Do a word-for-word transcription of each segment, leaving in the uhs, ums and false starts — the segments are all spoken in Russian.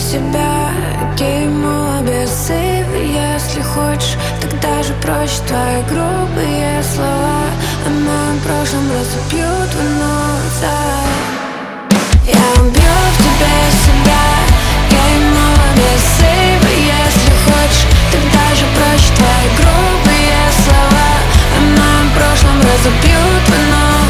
себя, кейму без сейва. Если хочешь, тогда же проще твои грубые слова. О моем прошлом разобьют вновь. Я убью в тебе себя, кейму без сейва. Если хочешь, тогда же проще твои грубые слова. О моем прошлом разобьют вновь.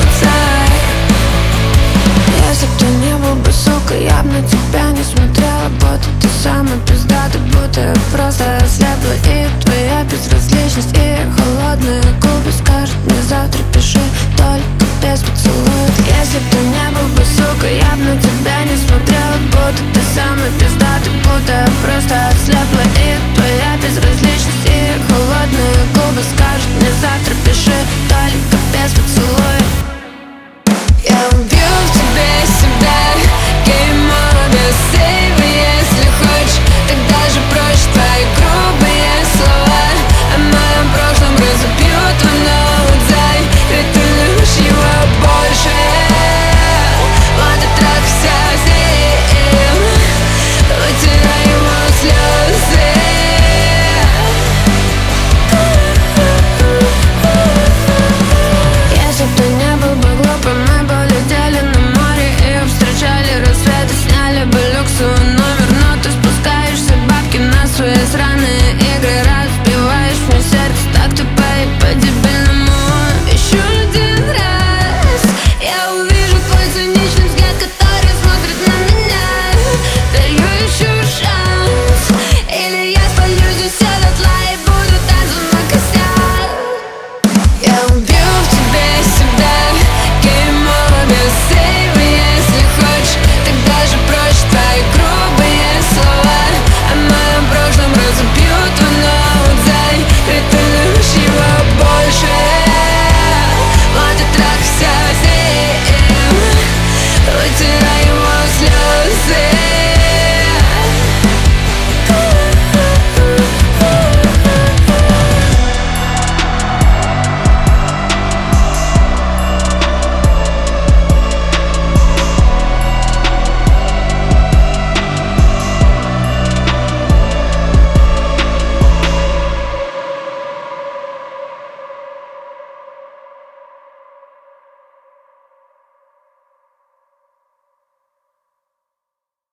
Если б ты не был бы сукой, я б на тебя не смотрела, будто ты самый пиздатый, будто я просто ослепла. И твоя безразличность, и холодные губы скажут мне завтра пиши, только без поцелуев. Если б ты не был бы сукой, я б на тебя не смотрела, будто ты самый пиздатый, будто я просто ослепла. И твоя безразличность, и холодные губы скажут мне завтра пиши, только без поцелуев. Я убью в тебе себя, кейму без сейва. Если хочешь, тогда же проще твои грубые слова. О моем прошлом разобьют вновь. Зай, ведь ты любишь его больше. Вот и трахайся с ним, вытирай ему слезы. Если б ты не был бы глупым, мы бы летели на море и встречали рассветы, сняли бы люксовый номер. Но ты спускаешься, бабки на свои сраные